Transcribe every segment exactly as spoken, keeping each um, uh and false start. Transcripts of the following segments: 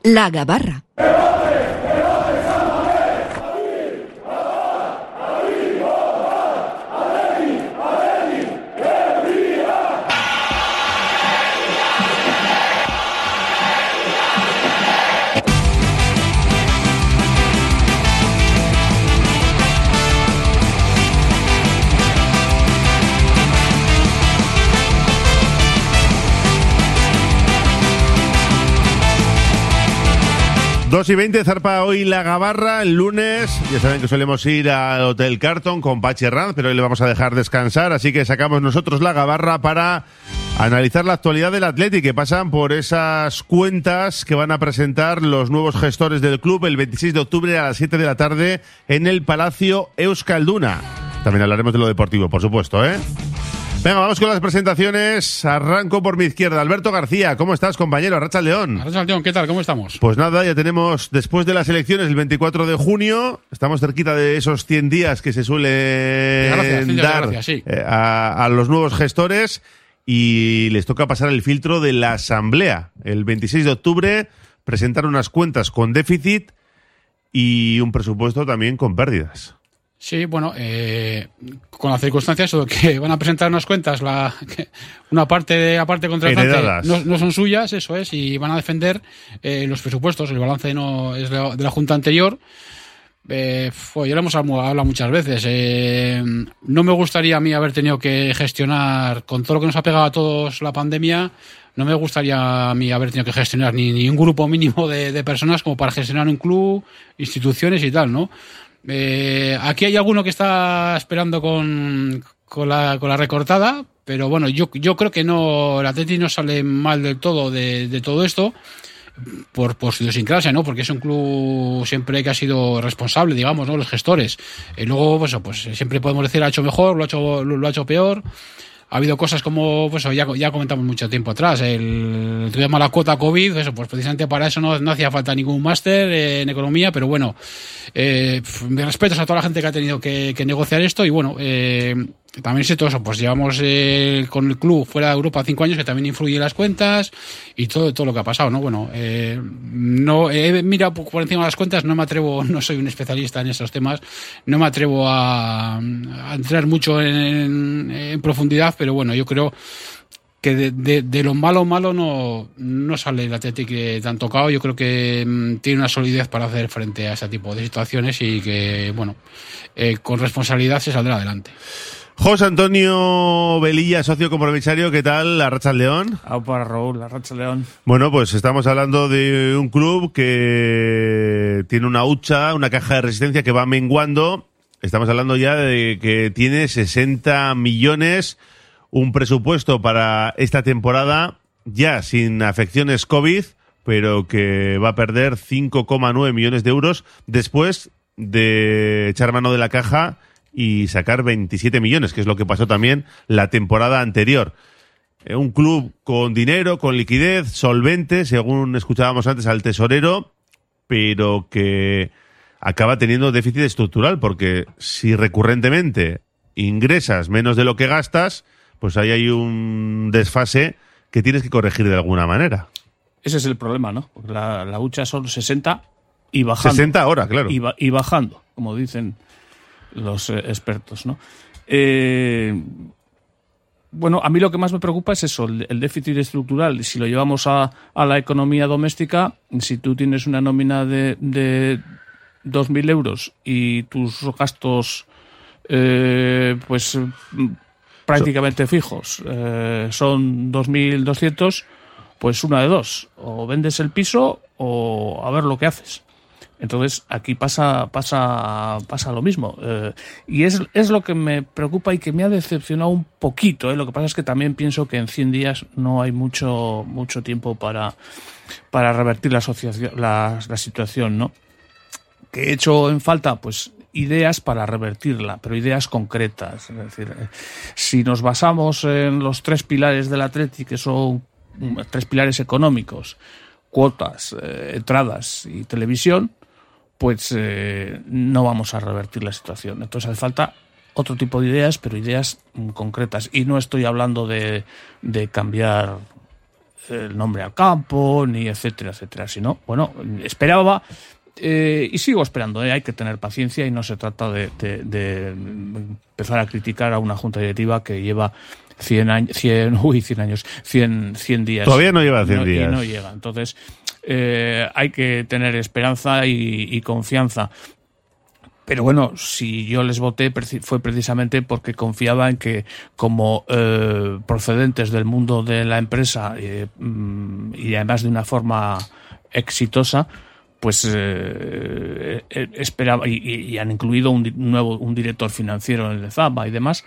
La Gabarra. dos y veinte, zarpa hoy la Gabarra, el lunes. Ya saben que solemos ir al Hotel Carton con Pachi Herranz, pero hoy le vamos a dejar descansar, así que sacamos nosotros la Gabarra para analizar la actualidad del Athletic, que pasan por esas cuentas que van a presentar los nuevos gestores del club el veintiséis de octubre a las siete de la tarde en el Palacio Euskalduna. También hablaremos de lo deportivo, por supuesto, ¿eh? Venga, vamos con las presentaciones. Arranco por mi izquierda. Alberto García, ¿cómo estás, compañero? Arratsaldeón. Arratsaldeón, ¿qué tal? ¿Cómo estamos? Pues nada, ya tenemos, después de las elecciones, el veinticuatro de junio, estamos cerquita de esos cien días que se suelen gracias, dar gracias, sí. eh, a, a los nuevos gestores y les toca pasar el filtro de la asamblea. El veintiséis de octubre presentar unas cuentas con déficit y un presupuesto también con pérdidas. Sí, bueno, eh, con las circunstancias de que van a presentar unas cuentas, la, que una parte de la parte contratante no, no son suyas, eso es, y van a defender eh, los presupuestos. El balance no es de la, de la junta anterior. Eh, pues ya lo hemos hablado muchas veces. Eh, no me gustaría a mí haber tenido que gestionar, con todo lo que nos ha pegado a todos la pandemia, no me gustaría a mí haber tenido que gestionar ni, ni un grupo mínimo de, de personas como para gestionar un club, instituciones y tal, ¿no? Eh, aquí hay alguno que está esperando con, con, la, con la recortada, pero bueno, yo, yo creo que no, el Atleti no sale mal del todo de, de todo esto por, por su idiosincrasia, ¿no? Porque es un club siempre que ha sido responsable, digamos, ¿no? Los gestores. Y luego, pues, pues siempre podemos decir ha hecho mejor, lo ha hecho, lo, lo ha hecho peor. Ha habido cosas como, pues ya, ya comentamos mucho tiempo atrás, el tuvimos la cuota COVID, eso, pues precisamente para eso no, no hacía falta ningún máster eh, en economía, pero bueno, eh, mis respetos a toda la gente que ha tenido que, que negociar esto y bueno, eh, también es todo eso, pues llevamos eh, con el club fuera de Europa cinco años que también influye en las cuentas y todo, todo lo que ha pasado, ¿no? Bueno, eh, no he mirado por encima de las cuentas, no me atrevo, no soy un especialista en estos temas, no me atrevo a, a entrar mucho en, en profundidad, pero bueno, yo creo que de, de, de lo malo malo no, no sale el Athletic tan tocado. Yo creo que mmm, tiene una solidez para hacer frente a ese tipo de situaciones y que, bueno, eh, con responsabilidad se saldrá adelante. José Antonio Velilla, socio compromisario, ¿qué tal? Arratsaldeón. Au para Raúl, Arratsaldeón. Bueno, pues estamos hablando de un club que tiene una hucha, una caja de resistencia que va menguando. Estamos hablando ya de que tiene sesenta millones, un presupuesto para esta temporada ya sin afecciones COVID, pero que va a perder cinco coma nueve millones de euros después de echar mano de la caja y sacar veintisiete millones, que es lo que pasó también la temporada anterior. Eh, un club con dinero, con liquidez, solvente, según escuchábamos antes al tesorero, pero que acaba teniendo déficit estructural, porque si recurrentemente ingresas menos de lo que gastas, pues ahí hay un desfase que tienes que corregir de alguna manera. Ese es el problema, ¿no? Porque la, la hucha son sesenta y bajando. sesenta ahora, claro. Y, ba- y bajando, como dicen los eh, expertos, ¿no? Eh, bueno, a mí lo que más me preocupa es eso, el, el déficit estructural. Si lo llevamos a, a la economía doméstica, si tú tienes una nómina de, de dos mil euros y tus gastos eh, pues prácticamente fijos eh, son dos mil doscientos, pues una de dos, o vendes el piso o a ver lo que haces. Entonces aquí pasa pasa pasa lo mismo eh, y es es lo que me preocupa y que me ha decepcionado un poquito, ¿eh? Lo que pasa es que también pienso que en cien días no hay mucho mucho tiempo para para revertir la asociación la, la situación, ¿no? Que he hecho en falta pues ideas para revertirla, pero ideas concretas. Es decir, eh, si nos basamos en los tres pilares del Athletic, que son tres pilares económicos, cuotas, eh, entradas y televisión, pues eh, no vamos a revertir la situación. Entonces hace falta otro tipo de ideas, pero ideas mm, concretas. Y no estoy hablando de, de cambiar el nombre al campo, ni etcétera, etcétera, sino, bueno, esperaba, eh, y sigo esperando, ¿eh? Hay que tener paciencia y no se trata de, de, de empezar a criticar a una junta directiva que lleva cien años, cien, uy, cien años, cien, cien días. Todavía no lleva cien no, días. Y no llega. Entonces, eh, hay que tener esperanza y, y confianza. Pero bueno, si yo les voté fue precisamente porque confiaba en que, como eh, procedentes del mundo de la empresa eh, y además de una forma exitosa, pues eh, eh, esperaba, y, y han incluido un nuevo un director financiero en el Zaba y demás,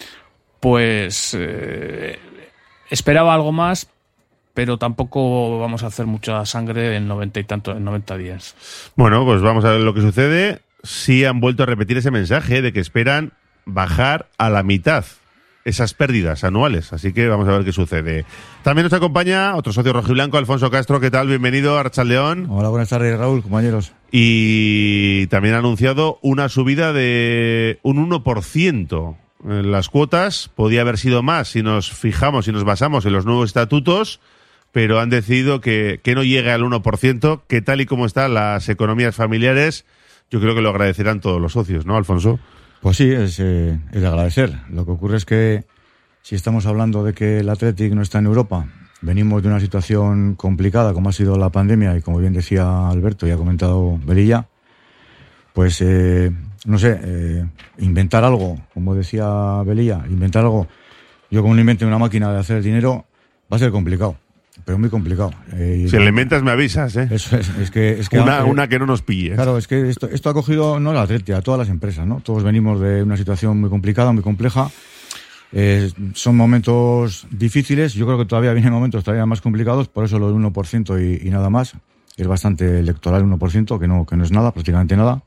pues eh, esperaba algo más, pero tampoco vamos a hacer mucha sangre en noventa y tanto, en noventa días. Bueno, pues vamos a ver lo que sucede. Sí han vuelto a repetir ese mensaje de que esperan bajar a la mitad esas pérdidas anuales. Así que vamos a ver qué sucede. También nos acompaña otro socio rojiblanco, Alfonso Castro. ¿Qué tal? Bienvenido a Arratsaldeon. Hola, buenas tardes, Raúl, compañeros. Y también ha anunciado una subida de un uno por ciento en las cuotas. Podía haber sido más si nos fijamos y nos basamos en los nuevos estatutos, pero han decidido que, que no llegue al uno por ciento, que tal y como están las economías familiares, yo creo que lo agradecerán todos los socios, ¿no, Alfonso? Pues sí, es, eh, es de agradecer. Lo que ocurre es que si estamos hablando de que el Athletic no está en Europa, venimos de una situación complicada como ha sido la pandemia y como bien decía Alberto y ha comentado Velilla, pues eh, no sé, eh, inventar algo, como decía Velilla, inventar algo, yo como no invente una máquina de hacer dinero, va a ser complicado. Pero muy complicado. Eh, si le inventas me avisas, ¿eh? Eso es, es que, es que una, eh, una que no nos pille. Claro, es que esto, esto ha cogido no a la Atleti, a todas las empresas, ¿no? Todos venimos de una situación muy complicada, muy compleja. Eh, son momentos difíciles. Yo creo que todavía vienen momentos todavía más complicados, por eso lo del uno por ciento y, y nada más. Es bastante electoral el uno por ciento, que no, que no es nada, prácticamente nada.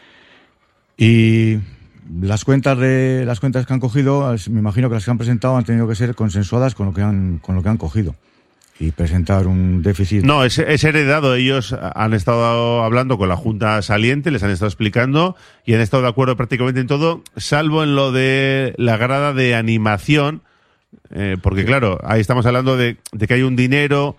Y las cuentas de las cuentas que han cogido, me imagino que las que han presentado han tenido que ser consensuadas con lo que han, con lo que han cogido. Y presentar un déficit. No, es, es heredado. Ellos han estado hablando con la Junta saliente, les han estado explicando y han estado de acuerdo prácticamente en todo, salvo en lo de la grada de animación, eh, porque claro, ahí estamos hablando de, de que hay un dinero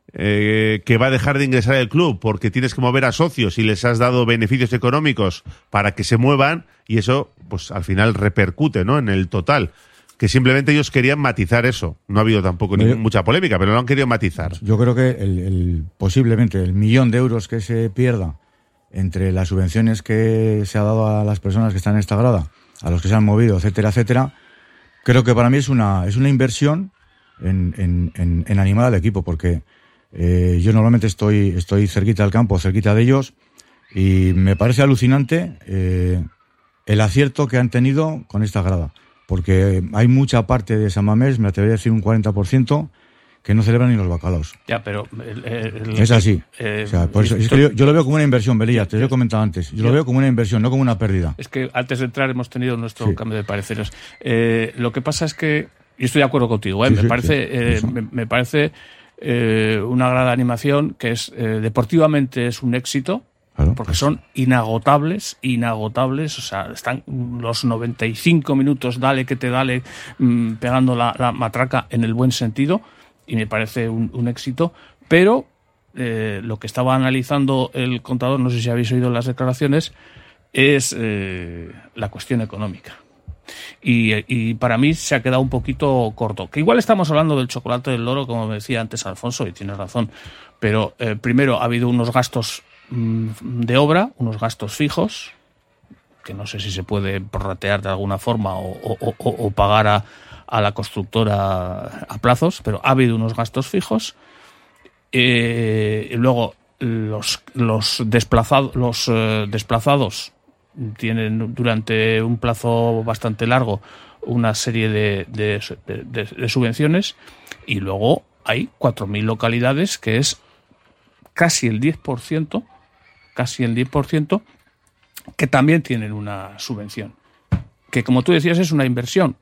eh, que va a dejar de ingresar al club porque tienes que mover a socios y les has dado beneficios económicos para que se muevan y eso, pues al final repercute, ¿no? En el total. Que simplemente ellos querían matizar eso. No ha habido tampoco ni mucha polémica, pero lo han querido matizar. Yo creo que el, el, posiblemente el millón de euros que se pierda entre las subvenciones que se ha dado a las personas que están en esta grada, a los que se han movido, etcétera, etcétera, creo que para mí es una es una inversión en, en, en, en animar al equipo, porque eh, yo normalmente estoy estoy cerquita del campo, cerquita de ellos, y me parece alucinante eh, el acierto que han tenido con esta grada. Porque hay mucha parte de San Mamés, me atrevería a decir un cuarenta por ciento, que no celebran ni los bacalaos. Ya, pero... El, el, es así. Eh, o sea, por eso, es que yo, yo lo veo como una inversión, Velilla, te lo he comentado antes. Yo, yo lo veo como una inversión, no como una pérdida. Es que antes de entrar hemos tenido nuestro sí. cambio de pareceres. Eh, lo que pasa es que... Yo estoy de acuerdo contigo, ¿eh? sí, me, sí, parece, sí, eh, me, me parece eh, una gran animación que es eh, deportivamente es un éxito. Claro, porque son inagotables, inagotables, o sea, están los noventa y cinco minutos, dale que te dale, mmm, pegando la, la matraca en el buen sentido, y me parece un, un éxito, pero eh, lo que estaba analizando el contador, no sé si habéis oído las declaraciones, es eh, la cuestión económica. Y, y para mí se ha quedado un poquito corto. Que igual estamos hablando del chocolate del loro, como me decía antes Alfonso, y tienes razón, pero eh, primero ha habido unos gastos de obra, unos gastos fijos, que no sé si se puede prorratear de alguna forma o, o, o, o pagar a, a la constructora a plazos, pero ha habido unos gastos fijos. Eh, y luego los, los, desplazados, los eh, desplazados tienen durante un plazo bastante largo una serie de, de, de, de subvenciones, y luego hay cuatro mil localidades, que es casi el diez por ciento, casi el diez por ciento, que también tienen una subvención. Que, como tú decías, es una inversión.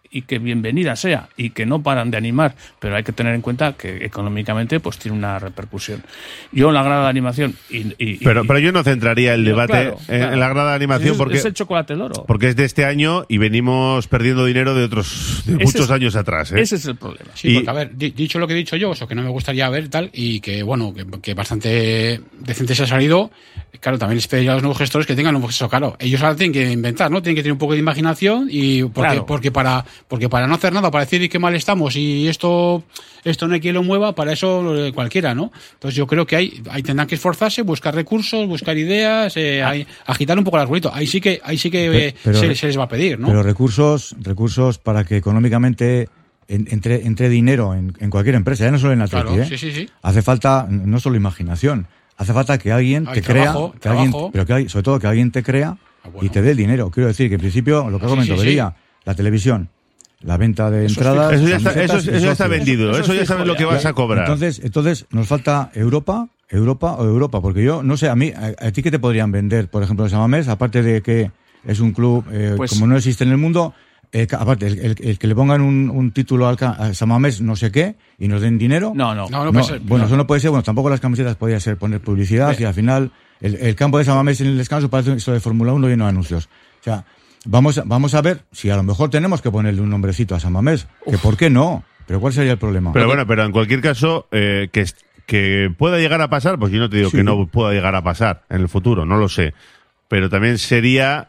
y que bienvenida sea y que no paran de animar, pero hay que tener en cuenta que económicamente pues tiene una repercusión. Yo en la grada de animación y, y, pero y, pero yo no centraría el debate claro, en, claro. en la grada de animación es, porque es el chocolate del oro, porque es de este año y venimos perdiendo dinero de otros de muchos es, años atrás, ¿eh? Ese es el problema. Sí, y, porque a ver, dicho lo que he dicho yo, eso que no me gustaría ver tal y que bueno, que, que bastante decente se ha salido, claro, también les pediría a los nuevos gestores que tengan un poco eso, claro, ellos ahora tienen que inventar, ¿no? Tienen que tener un poco de imaginación y porque claro. porque para porque para no hacer nada, para decir qué mal estamos y esto esto no hay quien lo mueva, para eso cualquiera, ¿no? Entonces yo creo que hay ahí tendrán que esforzarse, buscar recursos, buscar ideas, eh, ah. hay, agitar un poco el arbolito. Ahí sí que ahí sí que eh, pero, se, se les va a pedir, ¿no? Pero recursos recursos para que económicamente entre entre dinero en, en cualquier empresa, ya no solo en la claro, ¿eh? sí, sí, sí. Hace falta no solo imaginación, hace falta que alguien hay te trabajo, crea, que trabajo. alguien, pero que hay, sobre todo que alguien te crea ah, bueno. y te dé el dinero. Quiero decir que en principio lo que sí, comento sí, vería sí. la televisión, la venta de eso entradas, eso ya está, eso, eso, eso ya está vendido, eso, eso ya sabes lo que vas a cobrar. Entonces, entonces nos falta Europa, Europa o Europa, porque yo no sé, a mí, a, a ti qué te podrían vender, por ejemplo, el San Mamés, aparte de que es un club eh, pues, como no existe en el mundo. Eh, aparte, el, el, el que le pongan un, un título al, al San Mamés no sé qué y nos den dinero. No, no. no, no, puede ser, bueno, no. eso no puede ser. Bueno, tampoco las camisetas podía ser poner publicidad sí. y al final el, el campo de San Mamés en el descanso parece esto de Fórmula uno lleno de anuncios. O sea, vamos, vamos a ver si a lo mejor tenemos que ponerle un nombrecito a San Mamés. Que ¿por qué no? Pero ¿cuál sería el problema? Pero bueno, pero en cualquier caso, eh, que, que pueda llegar a pasar, pues yo no te digo sí. que no pueda llegar a pasar en el futuro, no lo sé. Pero también sería...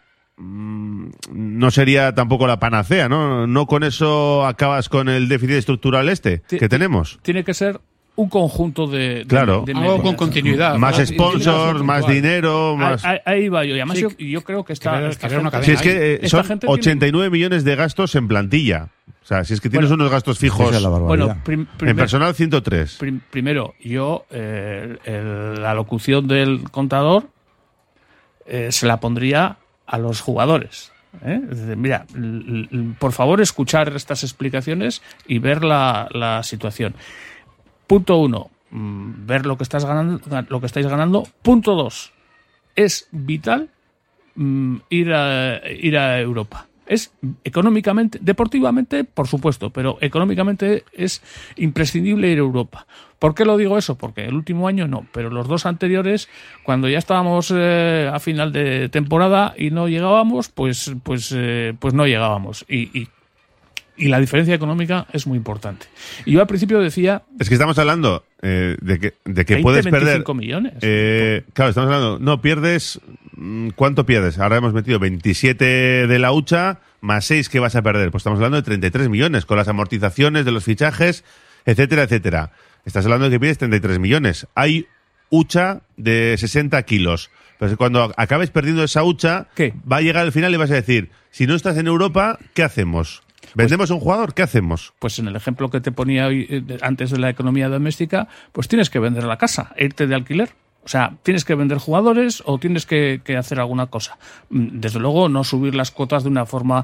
no sería tampoco la panacea, ¿no? No con eso acabas con el déficit estructural este T- que tenemos. Tiene que ser un conjunto de... de claro. de algo con continuidad. Más ¿no? sponsors, más dinero, más... Ahí, ahí va yo. Y además sí, yo, yo creo que está... Crear, esta crear gente, una si es que eh, son ochenta y nueve tiene... millones de gastos en plantilla. O sea, si es que tienes bueno, unos gastos fijos... Es bueno, prim, primer, en personal ciento tres. Prim, primero, yo eh, el, la locución del contador eh, se la pondría a los jugadores. ¿Eh? Es decir, mira, l- l- por favor escuchar estas explicaciones y ver la, la situación. Punto uno, mmm, ver lo que estás ganando, lo que estáis ganando. Punto dos, es vital mmm, ir a ir a Europa. Es económicamente, deportivamente, por supuesto, pero económicamente es imprescindible ir a Europa. ¿Por qué lo digo eso? Porque el último año no, pero los dos anteriores, cuando ya estábamos eh, a final de temporada y no llegábamos, pues pues eh, pues no llegábamos. Y, y, y la diferencia económica es muy importante. Y yo al principio decía... Es que estamos hablando eh, de que, de que veinte, puedes perder... veinticinco millones. Eh, claro, estamos hablando... No, pierdes... ¿Cuánto pierdes? Ahora hemos metido veintisiete de la hucha más seis que vas a perder. Pues estamos hablando de treinta y tres millones con las amortizaciones de los fichajes, etcétera, etcétera. Estás hablando de que pierdes treinta y tres millones. Hay hucha de sesenta kilos. Pero cuando acabes perdiendo esa hucha, ¿qué? Va a llegar al final y vas a decir, si no estás en Europa, ¿qué hacemos? ¿Vendemos pues, un jugador? ¿Qué hacemos? Pues en el ejemplo que te ponía hoy, antes de la economía doméstica, pues tienes que vender la casa e irte de alquiler. O sea, tienes que vender jugadores o tienes que, que hacer alguna cosa. Desde luego, no subir las cuotas de una forma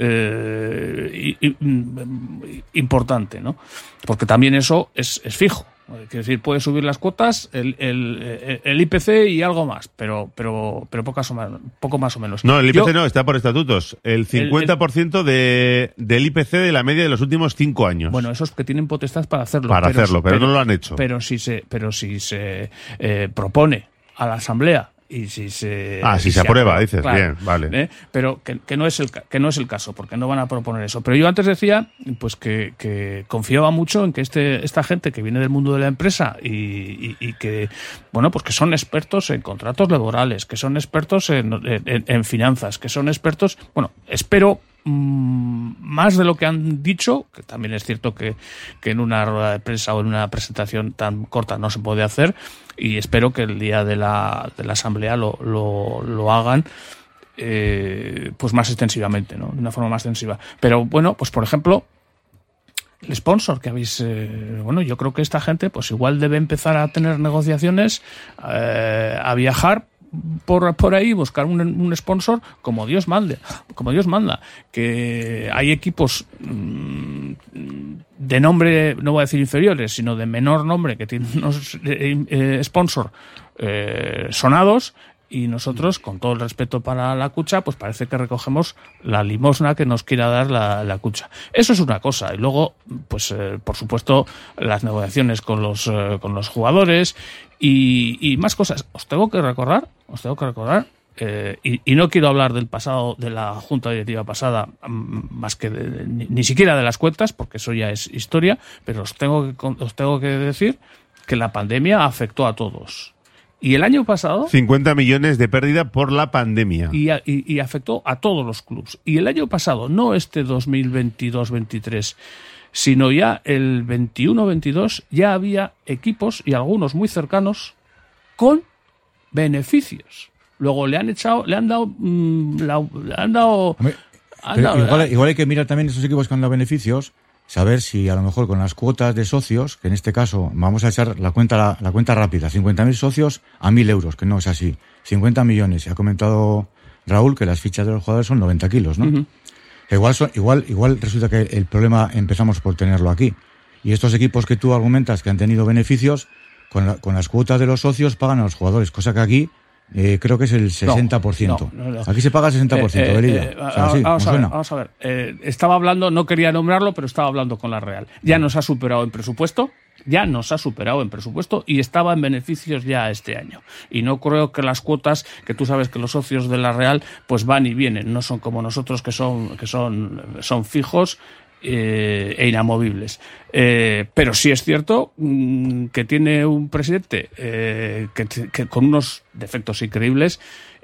eh, y, y, importante, ¿no? Porque también eso es, es fijo. Quiero decir, puedes subir las cuotas, el, el, el I P C y algo más, pero pero pero pocas o más, poco más o menos. No, el I P C Yo, no, está por estatutos. El cincuenta por ciento el, el, de, del I P C de la media de los últimos cinco años. Bueno, esos que tienen potestad para hacerlo. Para pero, hacerlo, pero, pero no lo han hecho. Pero si se, pero si se eh, propone a la Asamblea y si se ah si si se aprueba, aprueba, dices, claro, bien, vale, ¿eh? Pero que, que no es el que no es el caso, porque no van a proponer eso. Pero yo antes decía pues que, que confiaba mucho en que este esta gente que viene del mundo de la empresa y, y, y que bueno pues que son expertos en contratos laborales, que son expertos en, en, en finanzas, que son expertos, bueno, espero mmm, más de lo que han dicho, que también es cierto que, que en una rueda de prensa o en una presentación tan corta no se puede hacer. Y espero que el día de la, de la asamblea lo, lo, lo hagan eh, pues más extensivamente, ¿no? De una forma más extensiva. Pero bueno, pues por ejemplo, el sponsor que habéis... Eh, bueno, yo creo que esta gente pues igual debe empezar a tener negociaciones, eh, a viajar por por ahí, buscar un, un sponsor como Dios mande, como Dios manda, que hay equipos mmm, de nombre, no voy a decir inferiores, sino de menor nombre, que tienen unos eh, eh, sponsor eh, sonados Y nosotros, con todo el respeto para la Cucha, pues parece que recogemos la limosna que nos quiera dar la, la Cucha. Eso es una cosa. Y luego, pues eh, por supuesto, las negociaciones con los eh, con los jugadores y, y más cosas. Os tengo que recordar, os tengo que recordar, eh, y, y no quiero hablar del pasado, de la junta directiva pasada, más que de, ni, ni siquiera de las cuentas, porque eso ya es historia, pero os tengo que, os tengo que decir que la pandemia afectó a todos. Y el año pasado... cincuenta millones de pérdida por la pandemia. Y, a, y, y afectó a todos los clubes. Y el año pasado, no este dos mil veintidós veintitrés, sino ya el veintiuno veintidós, ya había equipos, y algunos muy cercanos, con beneficios. Luego le han echado, le han dado... Mmm, la, le han dado, han dado igual, igual hay que mirar también esos equipos que han dado beneficios, saber si a lo mejor con las cuotas de socios, que en este caso vamos a echar la cuenta la, la cuenta rápida, cincuenta mil socios a mil euros, que no es así, cincuenta millones. Ha comentado Raúl que las fichas de los jugadores son noventa kilos, ¿no? Uh-huh. Igual, son, igual, igual resulta que el problema empezamos por tenerlo aquí. Y estos equipos que tú argumentas que han tenido beneficios, con, la, con las cuotas de los socios pagan a los jugadores, cosa que aquí Eh, creo que es el sesenta por ciento. No, no, no. Aquí se paga el sesenta por ciento, eh, eh, eh, o sea, sí, vamos, a ver, vamos a ver, eh, estaba hablando, no quería nombrarlo, pero estaba hablando con la Real. Ya nos ha superado en presupuesto, ya nos ha superado en presupuesto y estaba en beneficios ya este año. Y no creo que las cuotas, que tú sabes que los socios de la Real pues van y vienen, no son como nosotros que son, que son, son fijos Eh, e inamovibles. Eh, pero sí es cierto mmm, que tiene un presidente eh, que, que con unos defectos increíbles,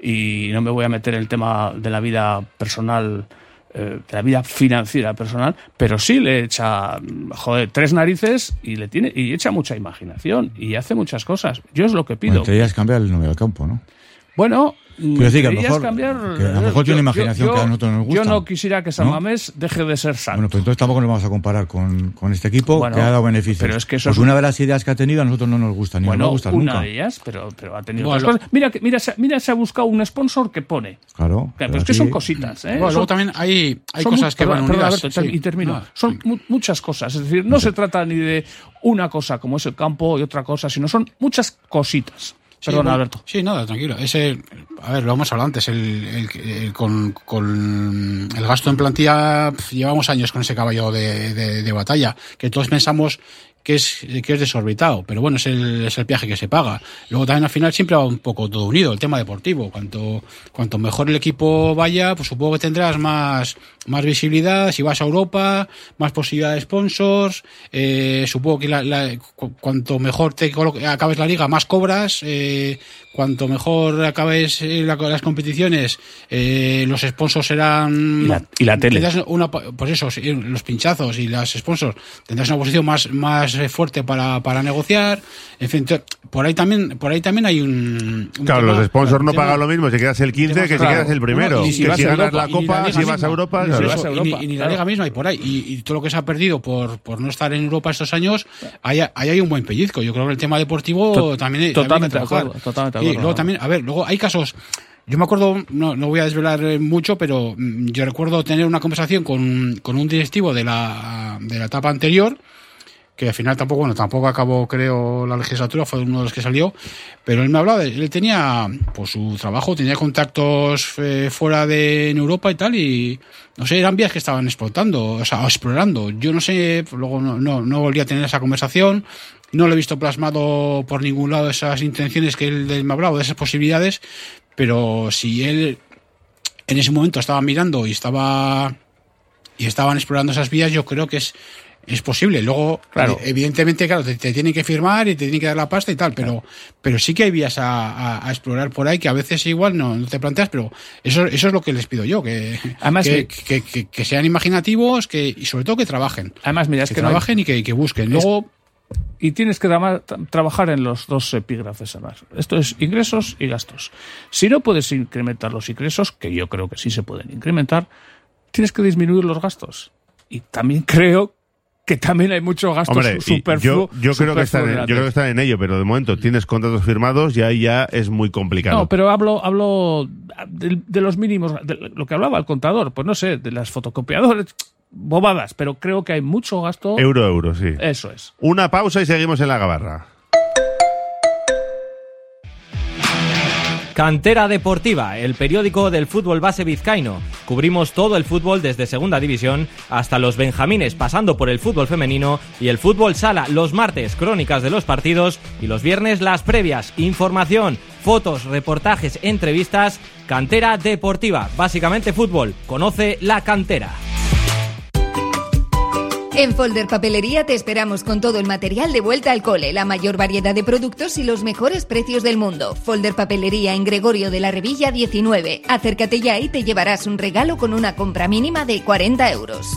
y no me voy a meter en el tema de la vida personal, eh, de la vida financiera personal, pero sí le echa, joder, tres narices y le tiene y echa mucha imaginación y hace muchas cosas. Yo es lo que pido. Bueno, te dirías cambiar el número del campo, ¿no? Bueno, quiero decir que a lo mejor, cambiar, que a lo mejor tiene una imaginación yo, que a nosotros nos gusta. Yo no quisiera que San Mamés, ¿no?, deje de ser santo. Bueno, pues entonces tampoco nos vamos a comparar con, con este equipo, bueno, que ha dado beneficios. Pero es que eso pues es una de las ideas que ha tenido a nosotros no nos gusta, ni bueno, nos gusta una nunca. de ellas, pero, pero ha tenido bueno, otras cosas. Mira, mira, mira, se ha buscado un sponsor que pone. Claro. Pero, pero es que son cositas, ¿eh? Bueno, son, luego también hay, hay cosas muy, que van perdón, unidas. Alberto, sí. Y termino. Ah, son sí. muchas cosas. Es decir, no sí. se trata ni de una cosa como es el campo y otra cosa, sino son muchas cositas. Sí, Perdón, bueno, Alberto. Sí, nada, tranquilo. Ese, a ver, lo hemos hablado antes. El, el, el, con, con el gasto en plantilla, llevamos años con ese caballo de, de, de batalla, que todos pensamos que es, que es desorbitado, pero bueno, es el, es el viaje que se paga. Luego también al final siempre va un poco todo unido, el tema deportivo. Cuanto, cuanto mejor el equipo vaya, pues supongo que tendrás más, más visibilidad. Si vas a Europa, más posibilidad de sponsors. Eh, supongo que la, la, cu- cuanto mejor te colo- acabes la liga, más cobras. Eh, cuanto mejor acabes la, las competiciones, eh, los sponsors serán... Y la, y la tele. Una, pues eso, los pinchazos y las sponsors, tendrás una posición más, más fuerte para, para negociar. En fin, por ahí también, por ahí también hay un... un claro, tema, los sponsors no tema, pagan lo mismo si quedas el quince que si claro, quedas el primero. No, y si que si ganas Europa, la Copa, si vas a Europa... Y, claro. eso, y, y ni la Liga misma y por ahí. Y, y todo lo que se ha perdido por, por no estar en Europa estos años, ahí, ahí hay un buen pellizco. Yo creo que el tema deportivo to- también, totalmente también hay que trabajar. de acuerdo, totalmente de Y acuerdo. luego también, a ver, luego hay casos... Yo me acuerdo, no, no voy a desvelar mucho, pero yo recuerdo tener una conversación con, con un directivo de la, de la etapa anterior, que al final tampoco, bueno, tampoco acabó, creo, la legislatura, fue uno de los que salió, pero él me hablaba de, él tenía, pues su trabajo, tenía contactos eh, fuera de en Europa y tal, y no sé, eran vías que estaban explotando, o sea, explorando. Yo no sé, luego no, no, no volví a tener esa conversación, no lo he visto plasmado por ningún lado esas intenciones que él, él me hablaba, de esas posibilidades, pero si él en ese momento estaba mirando y estaba y estaban explorando esas vías, yo creo que es es posible. Luego, claro, evidentemente, claro, te, te tienen que firmar y te tienen que dar la pasta y tal, pero claro, pero sí que hay vías a, a, a explorar por ahí que a veces igual no, no te planteas, pero eso eso es lo que les pido yo, que además, que, que, que, que sean imaginativos, que y sobre todo que trabajen. Además, mira, es que, que trabajen no hay... y que, que busquen. Luego y tienes que tra- trabajar en los dos epígrafes además. Esto es ingresos y gastos. Si no puedes incrementar los ingresos, que yo creo que sí se pueden incrementar, tienes que disminuir los gastos. Y también creo que también hay mucho gasto Hombre, superfluo. Yo, yo, creo que están en, yo creo que están en ello, pero de momento tienes contratos firmados y ahí ya es muy complicado. No, pero hablo hablo de, de los mínimos, de lo que hablaba el contador, pues no sé, de las fotocopiadoras, bobadas, pero creo que hay mucho gasto. Euro, euro, sí. Eso es. Una pausa y seguimos en la gabarra. Cantera Deportiva, el periódico del fútbol base vizcaíno. Cubrimos todo el fútbol desde segunda división hasta los benjamines, pasando por el fútbol femenino y el fútbol sala. Los martes, crónicas de los partidos y los viernes, las previas. Información, fotos, reportajes, entrevistas. Cantera Deportiva, básicamente fútbol. Conoce la cantera. En Folder Papelería te esperamos con todo el material de vuelta al cole, la mayor variedad de productos y los mejores precios del mundo. Folder Papelería en Gregorio de la Revilla diecinueve. Acércate ya y te llevarás un regalo con una compra mínima de cuarenta euros.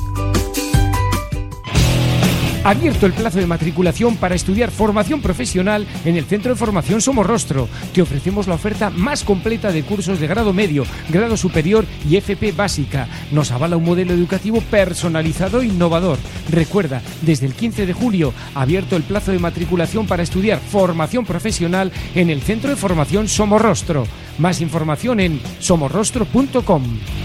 Abierto el plazo de matriculación para estudiar formación profesional en el Centro de Formación Somorrostro. Te ofrecemos la oferta más completa de cursos de grado medio, grado superior y F P básica. Nos avala un modelo educativo personalizado e innovador. Recuerda, desde el quince de julio, abierto el plazo de matriculación para estudiar formación profesional en el Centro de Formación Somorrostro. Más información en somorrostro punto com.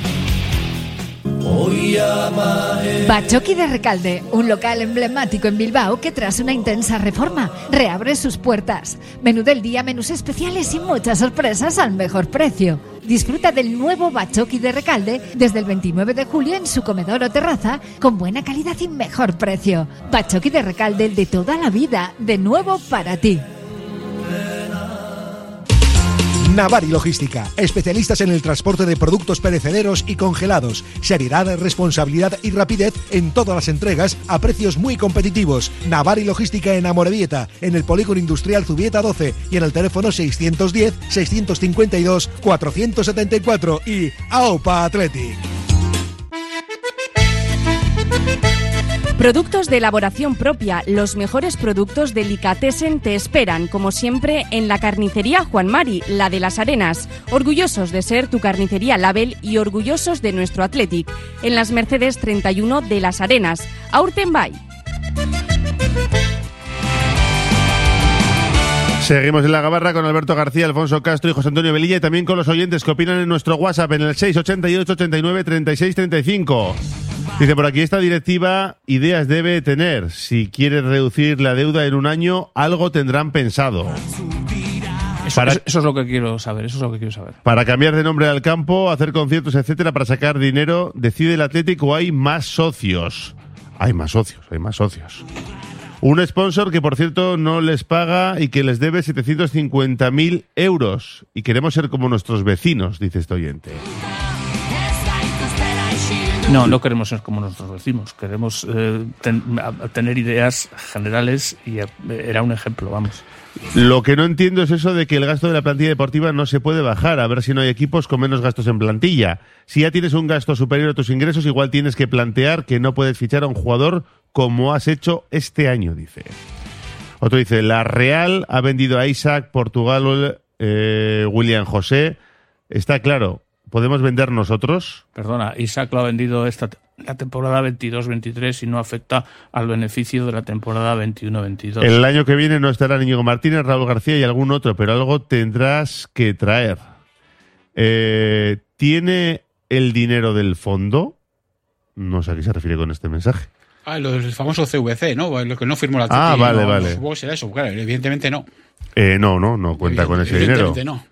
Bachoqui de Recalde, un local emblemático en Bilbao que tras una intensa reforma reabre sus puertas. Menú del día, menús especiales y muchas sorpresas al mejor precio. Disfruta del nuevo Bachoqui de Recalde desde el veintinueve de julio en su comedor o terraza con buena calidad y mejor precio. Bachoqui de Recalde, el de toda la vida, de nuevo para ti. Navari Logística, especialistas en el transporte de productos perecederos y congelados. Seriedad, responsabilidad y rapidez en todas las entregas a precios muy competitivos. Navari Logística en Amorebieta, en el Polígono Industrial Zubieta doce y en el teléfono seiscientos diez, seiscientos cincuenta y dos, cuatrocientos setenta y cuatro y AOPA Athletic. Productos de elaboración propia, los mejores productos Delicatessen te esperan, como siempre, en la carnicería Juan Mari, la de las Arenas. Orgullosos de ser tu carnicería Label y orgullosos de nuestro Athletic. En las Mercedes treinta y uno de las Arenas. Aurtenbay. Seguimos en la gabarra con Alberto García, Alfonso Castro y José Antonio Velilla, y también con los oyentes que opinan en nuestro WhatsApp en el seis ochenta y ocho, ochenta y nueve, treinta y seis, treinta y cinco. Dice por aquí, esta directiva ideas debe tener. Si quiere reducir la deuda en un año, algo tendrán pensado. Eso, para, eso, eso es lo que quiero saber, eso es lo que quiero saber. Para cambiar de nombre al campo, hacer conciertos, etcétera, para sacar dinero, ¿decide el Atlético o hay más socios? Hay más socios, hay más socios. Un sponsor que, por cierto, no les paga y que les debe setecientos cincuenta mil euros. Y queremos ser como nuestros vecinos, dice este oyente. No, no queremos ser como nuestros vecinos. Queremos eh, ten, tener ideas generales y eh, era un ejemplo, vamos. Lo que no entiendo es eso de que el gasto de la plantilla deportiva no se puede bajar, a ver si no hay equipos con menos gastos en plantilla. Si ya tienes un gasto superior a tus ingresos, igual tienes que plantear que no puedes fichar a un jugador como has hecho este año, dice. Otro dice, la Real ha vendido a Isaac, Portugal, eh, William José. Está claro, ¿podemos vender nosotros? Perdona, Isaac lo ha vendido esta la temporada veintidós veintitrés y no afecta al beneficio de la temporada veintiuno veintidós. El año que viene no estará Íñigo Martínez, Raúl García y algún otro, pero algo tendrás que traer. Eh, ¿Tiene el dinero del fondo? No sé a qué se refiere con este mensaje. Ah, lo del famoso C V C, ¿no? Lo que no firmó la Ah, T T I, vale, no, vale. Supongo que será eso. Claro, evidentemente no. Eh, no, no, no cuenta con ese dinero. Evidentemente no.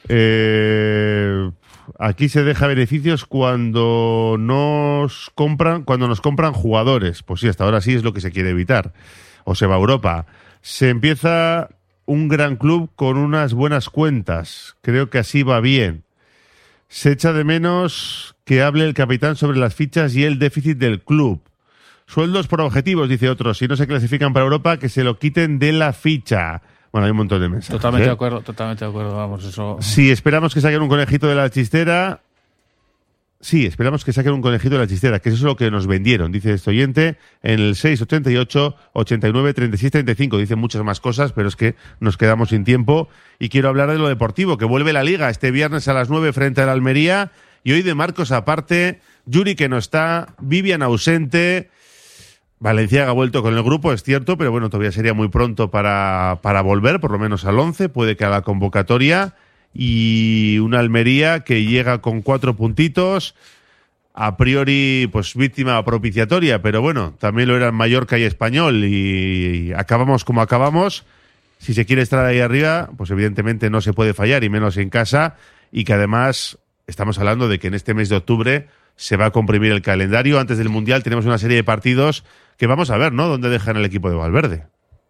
Eh, aquí se deja beneficios cuando nos compran, cuando nos compran jugadores. Pues sí, hasta ahora sí es lo que se quiere evitar. O se va a Europa. Se empieza un gran club con unas buenas cuentas. Creo que así va bien. Se echa de menos que hable el capitán sobre las fichas y el déficit del club. Sueldos por objetivos, dice otro. Si no se clasifican para Europa, que se lo quiten de la ficha. Bueno, hay un montón de mensajes. Totalmente ¿eh? de acuerdo, totalmente de acuerdo, vamos, eso. Si esperamos que saquen un conejito de la chistera. Sí, esperamos que saquen un conejito de la chistera, que eso es lo que nos vendieron, dice este oyente, en el seis ochenta y ocho, ochenta y nueve, treinta y seis, treinta y cinco. Dicen muchas más cosas, pero es que nos quedamos sin tiempo. Y quiero hablar de lo deportivo, que vuelve la Liga este viernes a las nueve frente al Almería. Y hoy de Marcos aparte, Yuri que no está, Vivian ausente. Valenciaga ha vuelto con el grupo, es cierto, pero bueno, todavía sería muy pronto para, para volver, por lo menos al once, puede que a la convocatoria. Y una Almería que llega con cuatro puntitos, a priori pues víctima propiciatoria, pero bueno, también lo eran Mallorca y Español, y acabamos como acabamos, si se quiere estar ahí arriba, pues evidentemente no se puede fallar, y menos en casa, y que además estamos hablando de que en este mes de octubre se va a comprimir el calendario. Antes del Mundial tenemos una serie de partidos que vamos a ver, ¿no?, dónde dejan el equipo de Valverde.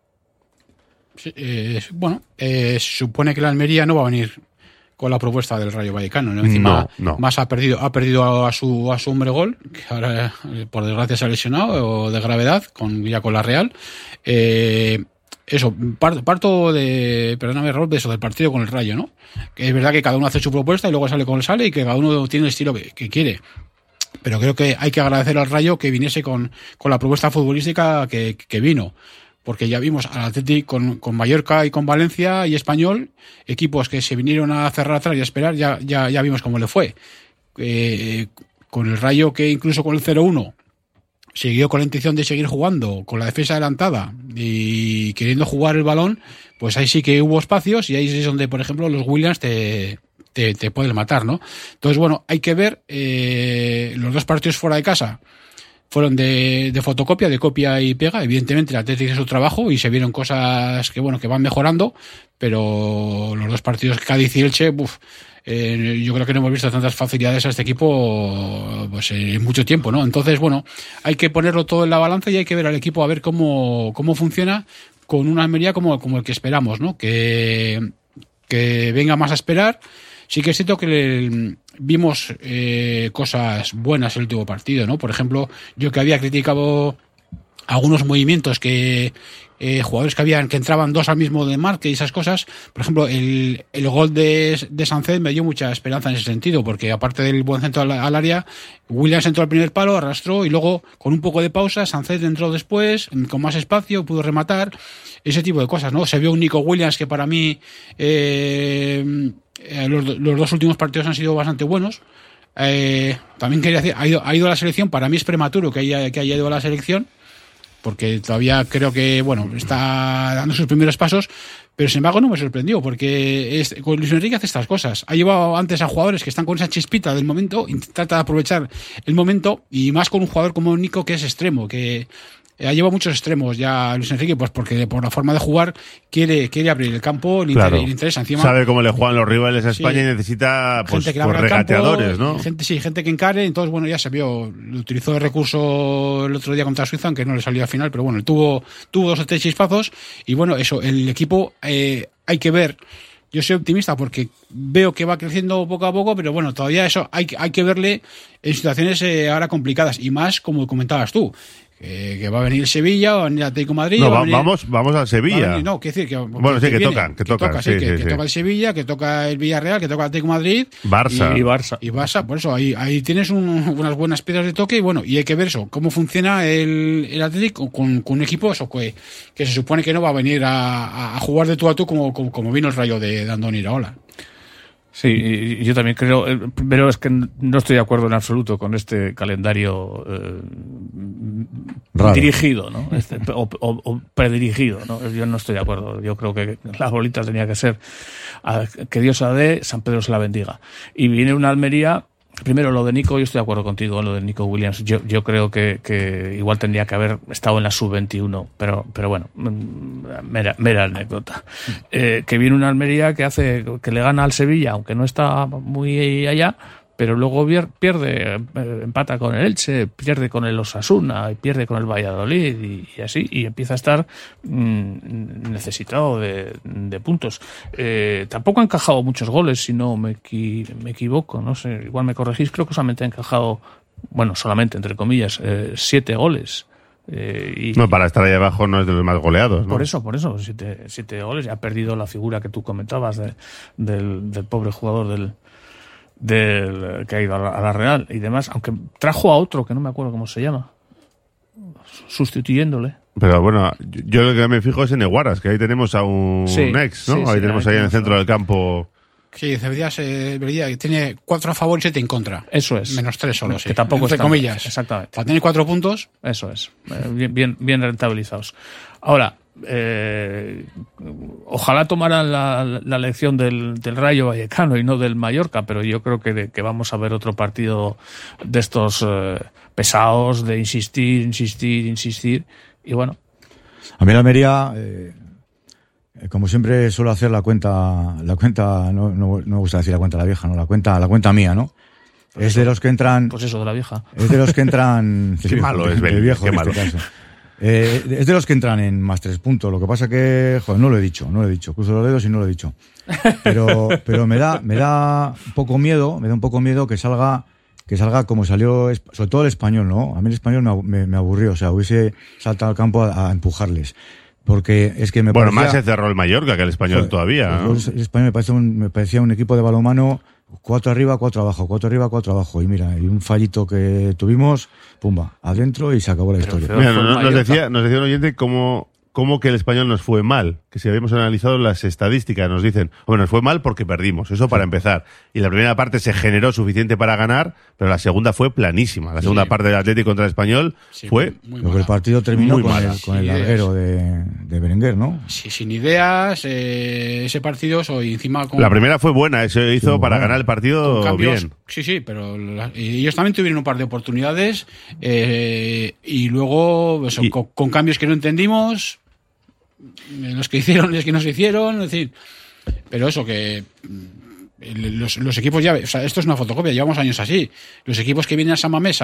Sí, eh, bueno, eh, se supone que la Almería no va a venir con la propuesta del Rayo Vallecano, ¿no? Encima, no, no. Más ha perdido, ha perdido a su a su hombre gol, que ahora eh, por desgracia se ha lesionado, o de gravedad, con ya con la Real. Eh, eso, parto, parto de, perdóname, Raúl, de eso, del partido con el Rayo, ¿no? Que es verdad que cada uno hace su propuesta y luego sale con el sale, y que cada uno tiene el estilo que, que quiere. Pero creo que hay que agradecer al Rayo que viniese con, con la propuesta futbolística que, que vino. Porque ya vimos al Atleti con, con Mallorca y con Valencia y Español, equipos que se vinieron a cerrar atrás y a esperar, ya, ya, ya vimos cómo le fue. Eh, con el Rayo, que incluso con el cero uno siguió con la intención de seguir jugando, con la defensa adelantada y queriendo jugar el balón, pues ahí sí que hubo espacios, y ahí es donde, por ejemplo, los Williams te, te, te pueden matar, ¿no? Entonces, bueno, hay que ver eh, los dos partidos fuera de casa. Fueron de, de fotocopia, de copia y pega. Evidentemente, el Atlético hizo su trabajo y se vieron cosas que, bueno, que van mejorando, pero los dos partidos, Cádiz y Elche, uf, eh, yo creo que no hemos visto tantas facilidades a este equipo pues en mucho tiempo, ¿no? Entonces, bueno, hay que ponerlo todo en la balanza y hay que ver al equipo a ver cómo, cómo funciona con una Almería como, como el que esperamos, ¿no? Que, que venga más a esperar. Sí que es cierto que le, vimos eh, cosas buenas en el último partido, ¿no? Por ejemplo, yo que había criticado algunos movimientos que eh, jugadores que habían que entraban dos al mismo de marca y esas cosas. Por ejemplo, el, el gol de, de Sánchez me dio mucha esperanza en ese sentido, porque aparte del buen centro al, al área, Williams entró al primer palo, arrastró, y luego con un poco de pausa Sánchez entró después con más espacio, pudo rematar, ese tipo de cosas, ¿no? Se vio un Nico Williams que para mí eh, Los, los dos últimos partidos han sido bastante buenos. Eh, también quería decir, ha ido, ha ido a la selección. Para mí es prematuro que haya, que haya ido a la selección, porque todavía creo que, bueno, está dando sus primeros pasos, pero sin embargo no me sorprendió, porque es, con Luis Enrique hace estas cosas. Ha llevado antes a jugadores que están con esa chispita del momento, trata de aprovechar el momento, y más con un jugador como Nico, que es extremo, que ha llevado muchos extremos ya Luis Enrique, pues porque por la forma de jugar quiere, quiere abrir el campo, le, claro. inter, le interesa. Encima, sabe cómo le juegan los rivales a España, sí, y necesita pues, pues regateadores, campo, ¿no? Gente, sí, gente que encare. Entonces, bueno, ya se vio, lo utilizó de recurso el otro día contra Suiza, aunque no le salió al final, pero bueno, tuvo, tuvo dos o tres chispazos, y bueno, eso, el equipo eh, hay que ver. Yo soy optimista porque veo que va creciendo poco a poco, pero bueno, todavía eso hay, hay que verle en situaciones eh, ahora complicadas, y más como comentabas tú. Eh, que va a venir Sevilla, va a venir Atlético de Madrid. No, va a venir, vamos, vamos a Sevilla. A venir, no, quiero decir que. Bueno, sí, que, que viene, tocan, que, que tocan. Toca, sí, sí, sí, que, sí. que toca el Sevilla, que toca el Villarreal, que toca el Atlético de Madrid. Barça. Y, y Barça. Y Barça, por eso ahí, ahí tienes un, unas buenas piedras de toque, y bueno, y hay que ver eso, cómo funciona el, el Atlético con, con un equipo eso que, que se supone que no va a venir a, a jugar de tú a tú como, como, como vino el Rayo de, de Andoni Iraola. Sí, yo también creo, pero es que no estoy de acuerdo en absoluto con este calendario eh, dirigido, ¿no? Este, o, o, o predirigido, ¿no? Yo no estoy de acuerdo. Yo creo que la bolita tenía que ser a, que Dios la dé, San Pedro se la bendiga. Y viene una Almería. Primero, lo de Nico, yo estoy de acuerdo contigo en lo de Nico Williams. Yo, yo creo que, que igual tendría que haber estado en la sub veintiuno, pero, pero bueno, mera, mera anécdota. Eh, que viene una Almería que hace, que le gana al Sevilla, aunque no está muy allá, pero luego pierde, empata con el Elche, pierde con el Osasuna, y pierde con el Valladolid, y, y así, y empieza a estar mmm, necesitado de, de puntos. Eh, tampoco ha encajado muchos goles, si no me, equi, me equivoco, no sé, igual me corregís, creo que solamente ha encajado, bueno, solamente, entre comillas, eh, siete goles. Eh, y, no, para estar ahí abajo no es de los más goleados, ¿no? Por eso, por eso, siete, siete goles, ya ha perdido la figura que tú comentabas de, del, del pobre jugador del... del que ha ido a la, a la Real y demás, aunque trajo a otro que no me acuerdo cómo se llama, sustituyéndole. Pero bueno, yo lo que me fijo es en Eguaras, que ahí tenemos a un sí, ex, ¿no? Sí, ahí sí, tenemos ahí en el centro del campo. Sí, debería ser, debería, tiene cuatro a favor y siete en contra. Eso es. Menos tres solo, sí. Que tampoco entre está, comillas. Exactamente. Para tener cuatro puntos. Eso es. Bien, bien, bien rentabilizados. Ahora, Eh, ojalá tomaran la, la lección del, del Rayo Vallecano y no del Mallorca, pero yo creo que, que vamos a ver otro partido de estos eh, pesados, de insistir, insistir, insistir, y bueno. A mí la Almería, eh, como siempre suelo hacer la cuenta, la cuenta, no, no, no me gusta decir la cuenta de la vieja, no, la cuenta, la cuenta mía, ¿no? Pues es eso, de los que entran... Pues eso, de la vieja. Es de los que entran... Qué sí, malo es, el viejo, qué en malo. Este caso. Eh, es de los que entran en más tres puntos. Lo que pasa que, joder, no lo he dicho, no lo he dicho. Cruzo los dedos y no lo he dicho. Pero, pero me da, me da un poco miedo, me da un poco miedo que salga, que salga como salió, sobre todo el Español, ¿no? A mí el Español me, me, me aburrió, o sea, hubiese saltado al campo a, a empujarles. Porque es que me bueno, parecía... más se cerró el Mallorca que el Español joder, todavía, ¿no? El Español me parecía, un, me parecía un equipo de balonmano, cuatro arriba, cuatro abajo, cuatro arriba, cuatro abajo. Y mira, y un fallito que tuvimos, pumba, adentro y se acabó la Pero historia. Mira, nos, nos, decía, nos decía un oyente cómo, cómo que el Español nos fue mal, que si habíamos analizado las estadísticas, nos dicen, bueno, nos fue mal porque perdimos, eso para empezar. Y la primera parte se generó suficiente para ganar, pero la segunda fue planísima. La segunda sí. parte del Atlético contra el Español sí, fue... Muy Lo que el partido terminó muy con, mala. el, con el larguero de, de Berenguer, ¿no? Sí, sin ideas, eh, ese partido, so, y encima... Con, la primera fue buena, eso hizo sí, para bueno. ganar el partido cambios, bien. Sí, sí, pero la, ellos también tuvieron un par de oportunidades eh, y luego eso, y, con, con cambios que no entendimos... los que hicieron, los que no se hicieron, es decir, pero eso que los, los equipos ya, o sea, esto es una fotocopia, llevamos años así, los equipos que vienen a San Mamés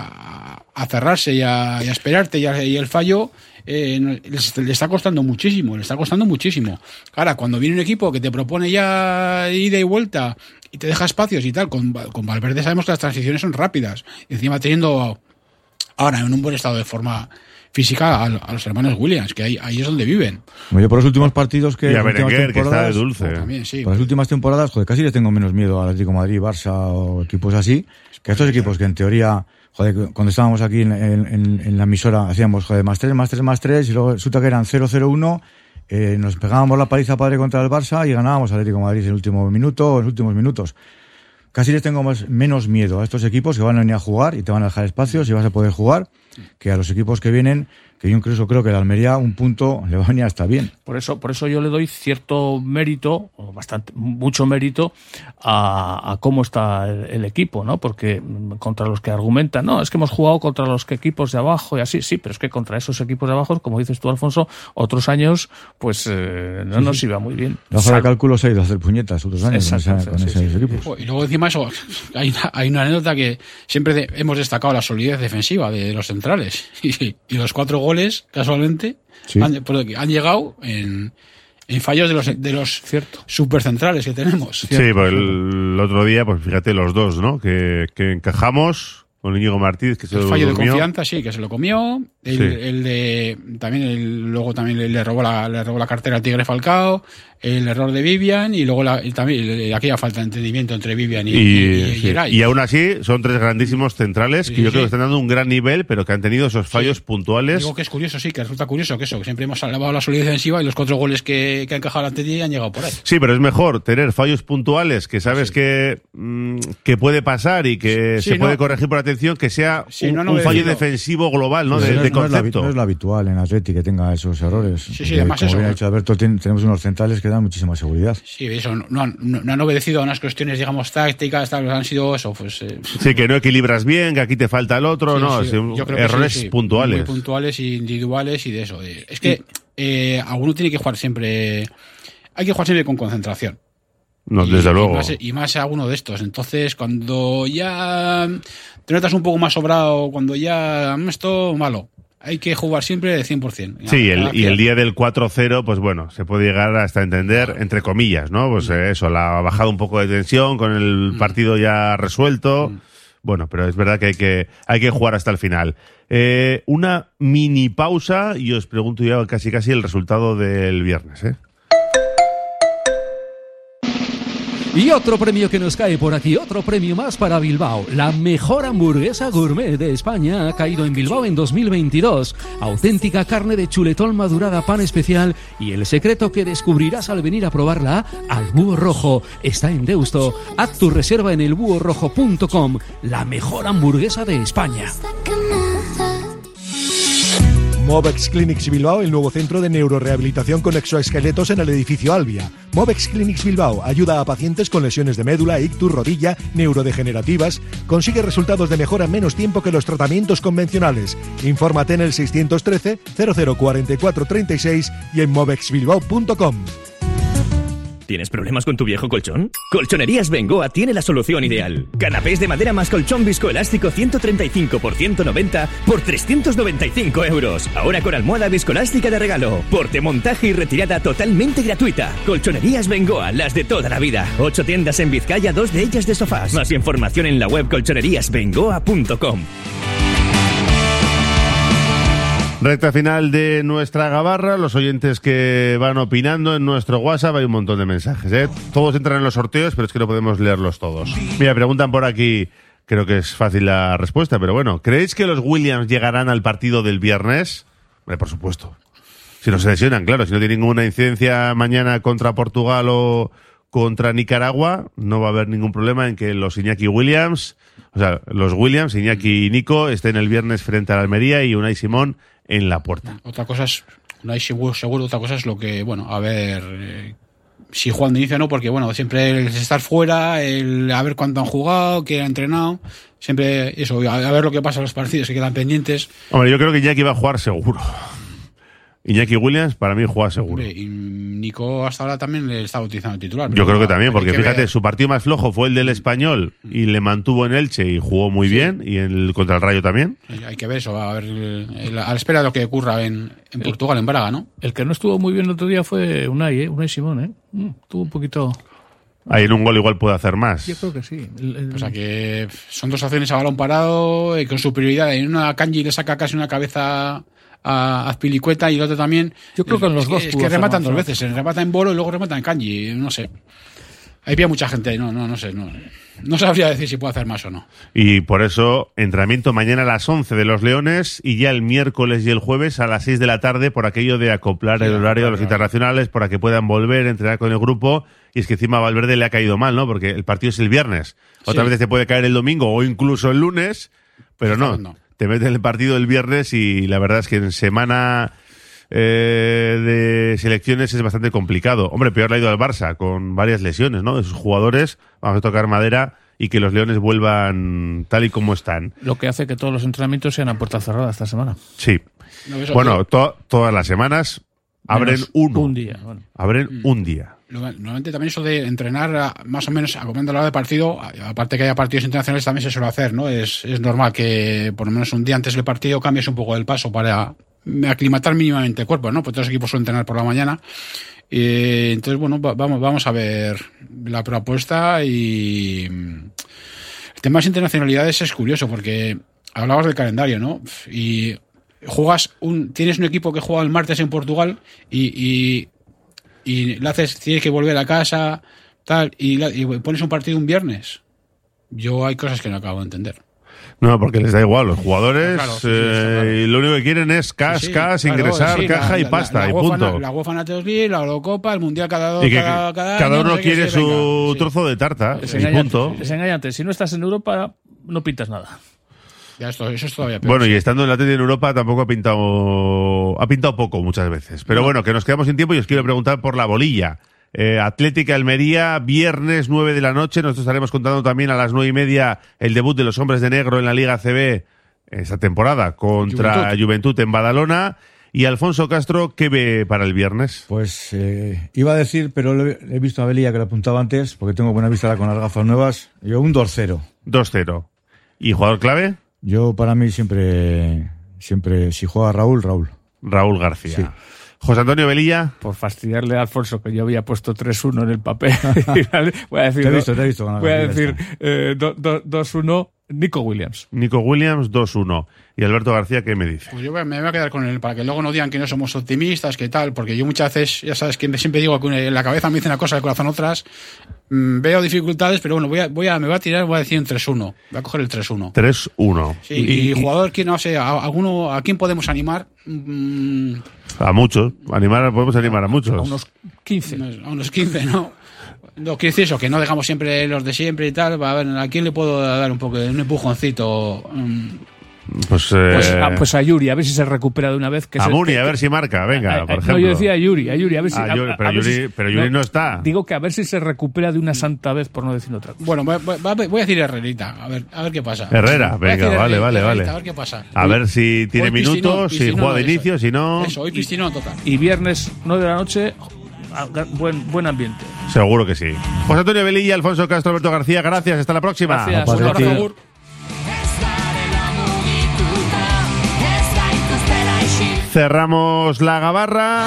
a, a cerrarse y a, y a esperarte y, a, y el fallo eh, les, les está costando muchísimo, les está costando muchísimo. Ahora, cuando viene un equipo que te propone ya ida y vuelta y te deja espacios y tal, con, con Valverde sabemos que las transiciones son rápidas, y encima teniendo ahora en un buen estado de forma física a, a los hermanos Williams, que ahí, ahí es donde viven. Yo por los últimos partidos que... Y a Berenguer, que está de dulce. Oh, también, sí. Por las últimas temporadas, joder, casi les tengo menos miedo al Atlético de Madrid, Barça o equipos así, que a estos equipos que en teoría, joder, cuando estábamos aquí en, en, en la emisora, hacíamos, joder, más tres, más tres, más tres, y luego resulta que eran cero cero uno, eh, nos pegábamos la paliza padre contra el Barça y ganábamos al Atlético de Madrid en el último minuto o en los últimos minutos. Casi les tengo más, menos miedo a estos equipos que van a venir a jugar y te van a dejar espacios y vas a poder jugar, que a los equipos que vienen, que yo incluso creo que el Almería un punto le va a venir hasta bien. Por eso, por eso yo le doy cierto mérito, o bastante, mucho mérito, a, a cómo está el, el equipo, ¿no? Porque contra los que argumentan, no, es que hemos jugado contra los que equipos de abajo y así, sí, pero es que contra esos equipos de abajo, como dices tú, Alfonso, otros años, pues eh, no sí, nos sí. iba muy bien. La hoja de cálculo se ha ido a hacer puñetas otros años con, esa, con sí, esos sí. equipos. Y luego encima eso, hay una, hay una anécdota que siempre de, hemos destacado la solidez defensiva de, de los centrales y, y los cuatro goles, casualmente, sí. han, han llegado en, en fallos de los de los Cierto. supercentrales que tenemos. Sí, pues el, el otro día, pues fíjate los dos, ¿no? Que, que encajamos con Íñigo Martínez, que se el lo fallo comió. de confianza, sí, que se lo comió. El, sí. el de también el, luego también le, le robó la le robó la cartera al Tigre Falcao. El error de Vivian y luego la, y también aquella falta de entendimiento entre Vivian y, y, y, y, sí. y aún así son tres grandísimos centrales sí, que yo sí. creo que están dando un gran nivel, pero que han tenido esos fallos sí. puntuales. Digo que es curioso, sí, que resulta curioso que eso, que siempre hemos alabado la solidez defensiva y los cuatro goles que, que han encajado ante ti han llegado por ahí. Sí, pero es mejor tener fallos puntuales que sabes sí. que, mmm, que puede pasar y que sí, se puede no. corregir por atención, que sea sí, un, no, no un fallo defensivo global, ¿no? Sí, de, no, de no concepto. Es la, no es lo habitual en Atleti que tenga esos errores. Sí, sí, además como eso. bien ha dicho Alberto, tenemos unos centrales que dan muchísima seguridad. Sí, eso, no han, no, no han obedecido a unas cuestiones, digamos, tácticas, tal, han sido eso, pues... Eh, sí, que no equilibras bien, que aquí te falta el otro, sí, no, sí, sí, yo creo errores que sí, sí, puntuales. Muy puntuales, individuales y de eso. De, es que eh, alguno tiene que jugar siempre, hay que jugar siempre con concentración. No, y, desde luego. Y más, y más a uno de estos. Entonces, cuando ya te notas un poco más sobrado, cuando ya esto malo, hay que jugar siempre de cien por ciento. Sí, el, y el día del cuatro cero, pues bueno, se puede llegar hasta entender, entre comillas, ¿no? Pues eh, eso, la bajada un poco de tensión con el partido ya resuelto. Bueno, pero es verdad que hay que, hay que jugar hasta el final. Eh, una mini pausa y os pregunto ya casi casi el resultado del viernes, ¿eh? Y otro premio que nos cae por aquí, otro premio más para Bilbao. La mejor hamburguesa gourmet de España ha caído en Bilbao en dos mil veintidós. Auténtica carne de chuletón madurada, pan especial y el secreto que descubrirás al venir a probarla al Búho Rojo. Está en Deusto. Haz tu reserva en el búho rojo punto com. La mejor hamburguesa de España. Movex Clinics Bilbao, el nuevo centro de neurorehabilitación con exoesqueletos en el edificio Albia. Movex Clinics Bilbao ayuda a pacientes con lesiones de médula, ictus, rodilla, neurodegenerativas. Consigue resultados de mejora en menos tiempo que los tratamientos convencionales. Infórmate en el seiscientos trece cero cero cuarenta y cuatro treinta y seis y en movex bilbao punto com. ¿Tienes problemas con tu viejo colchón? Colchonerías Bengoa tiene la solución ideal. Canapés de madera más colchón viscoelástico ciento treinta y cinco por ciento noventa por trescientos noventa y cinco euros. Ahora con almohada viscoelástica de regalo. Porte, montaje y retirada totalmente gratuita. Colchonerías Bengoa, las de toda la vida. Ocho tiendas en Vizcaya, dos de ellas de sofás. Más información en la web colchonerías bengoa punto com. Recta final de nuestra gabarra, los oyentes que van opinando en nuestro WhatsApp, hay un montón de mensajes, ¿eh? Todos entran en los sorteos, pero es que no podemos leerlos todos. Mira, preguntan por aquí, creo que es fácil la respuesta, pero bueno, ¿creéis que los Williams llegarán al partido del viernes? Hombre, por supuesto. Si no se lesionan, claro, si no tienen ninguna incidencia mañana contra Portugal o contra Nicaragua, no va a haber ningún problema en que los Iñaki Williams, o sea, los Williams, Iñaki y Nico, estén el viernes frente a la Almería y Unai Simón en la puerta. Otra cosa es, no hay seguro, seguro, otra cosa es lo que, bueno, a ver eh, si juegan de inicio o no, porque bueno, siempre el estar fuera, el a ver cuánto han jugado, qué han entrenado, siempre eso, a, a ver lo que pasa en los partidos que quedan pendientes. Hombre, yo creo que Iñaki va a jugar seguro. Iñaki Williams para mí juega seguro. Hombre, y Nico hasta ahora también le estaba utilizando el titular. Yo creo que también, porque que fíjate, ver. Su partido más flojo fue el del Español y le mantuvo en Elche y jugó muy sí. bien, y en el, contra el Rayo también. Hay que ver eso, a ver, a la espera de lo que ocurra en, en Portugal, en Braga, ¿no? El que no estuvo muy bien el otro día fue Unai, ¿eh? Unai Simón, ¿eh? Mm, tuvo un poquito... Ahí en un gol igual puede hacer más. Yo creo que sí. El, el... O sea que son dos acciones a balón parado, y con superioridad. En una Kanji le saca casi una cabeza a Azpilicueta y el otro también. Yo creo que en los es dos. Que, es que rematan dos veces, se remata en Bolo y luego remata en Kanji, no sé. Ahí había mucha gente, no, no, no sé, no, no sabría decir si puede hacer más o no. Y por eso, entrenamiento mañana a las once de los Leones y ya el miércoles y el jueves a las seis de la tarde por aquello de acoplar sí, el horario claro, de los claro. internacionales para que puedan volver a entrenar con el grupo. Y es que encima a Valverde le ha caído mal, ¿no? Porque el partido es el viernes. Otra sí. vez te puede caer el domingo o incluso el lunes, pero no. no. Te meten el partido el viernes y la verdad es que en semana eh, de selecciones es bastante complicado. Hombre, peor le ha ido al Barça con varias lesiones, ¿no? De sus jugadores, vamos a tocar madera, y que los Leones vuelvan tal y como están. Lo que hace que todos los entrenamientos sean a puerta cerrada esta semana. Sí. No, bueno, to- todas las semanas abren Menos uno. Un día. Bueno. Abren mm. un día. Normalmente también eso de entrenar a, más o menos acompañando la hora de partido, aparte que haya partidos internacionales, también se suele hacer, ¿no? Es, es normal que por lo menos un día antes del partido cambies un poco el paso para aclimatar mínimamente el cuerpo, ¿no? Porque todos los equipos suelen entrenar por la mañana. Eh, entonces, bueno, va, vamos, vamos a ver la propuesta. Y el tema de las internacionalidades es curioso porque hablabas del calendario, ¿no? Y juegas un, tienes un equipo que juega el martes en Portugal y, y y le haces, tienes que volver a casa, tal, y, la, y pones un partido un viernes. Yo hay cosas que no acabo de entender. No, porque les da igual, los jugadores claro, sí, sí, eh, lo único que quieren es cash, sí, cash, claro, ingresar, sí, caja la, y pasta, la, la, la y UEFA, punto. La UEFA Nations League, la Eurocopa, el Mundial cada dos, y que, cada, cada, cada año, uno no sé quiere su venga, trozo sí. de tarta, es y punto. Es engañante, si no estás en Europa, no pintas nada. Ya esto, eso es todavía peor. Bueno, y estando en la tele en Europa tampoco ha pintado ha pintado poco muchas veces. Pero no. Bueno, que nos quedamos sin tiempo y os quiero preguntar por la bolilla. Eh, Atlética Almería, viernes nueve de la noche. Nosotros estaremos contando también a las nueve y media el debut de los hombres de negro en la Liga A C B esta temporada contra Juventud, Juventud en Badalona. Y Alfonso Castro, ¿qué ve para el viernes? Pues eh, iba a decir, pero lo he, he visto a Belilla que lo apuntaba antes, porque tengo buena vista con las gafas nuevas. Yo un dos cero. dos cero. ¿Y jugador clave? Yo, para mí, siempre, siempre si juega Raúl, Raúl. Raúl García. Sí. José Antonio Velilla. Por fastidiarle a Alfonso, que yo había puesto tres uno en el papel. voy a decir, te he visto, te he visto. Con la voy a decir eh, dos uno, Nico Williams. Nico Williams, dos uno. Y Alberto García, ¿qué me dice? Pues yo me voy a quedar con él, para que luego no digan que no somos optimistas, que tal, porque yo muchas veces, ya sabes, que siempre digo que en la cabeza me dice una cosa, en el corazón otras. Mm, veo dificultades, pero bueno, voy a, voy a, me voy a tirar, voy a decir un tres uno. Voy a coger el tres uno. tres uno. Sí, y, y jugador, que no sé, a, alguno, ¿a quién podemos animar? Mm, a muchos. Animar, podemos animar a muchos. A unos quince. A unos quince, ¿no? No, quiero decir eso, que no dejamos siempre los de siempre y tal. A ver, ¿a quién le puedo dar un poco de un empujoncito? Um, Pues, eh... pues, a, pues a Yuri, a ver si se recupera de una vez. Que a se, Muni, que, a ver si marca, venga, a, a, por ejemplo. No, yo decía a Yuri, a Yuri, a ver si... A Yuri, a, pero, a Yuri, si, pero Yuri no, no está. Digo que a ver si se recupera de una santa vez, por no decir otra cosa. Bueno, voy, voy, voy a decir Herrerita, a ver, a ver qué pasa. Herrera, venga, vale, Herrerita, vale, vale. Herrerita, a ver qué pasa. A ver si tiene Hoy minutos, piscinón, si juega de eso, inicio, si no... Eso, hoy piscinón total. Y viernes nueve de la noche, buen, buen ambiente. Seguro que sí. José Antonio Velilla, Alfonso Castro, Alberto García, gracias, hasta la próxima. Gracias, un abrazo. Cerramos la gabarra.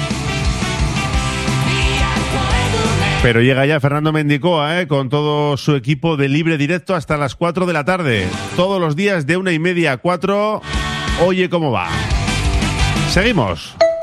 Pero llega ya Fernando Mendicoa, ¿eh? Con todo su equipo de Libre Directo hasta las cuatro de la tarde. Todos los días de una y media a cuatro. Oye cómo va. Seguimos.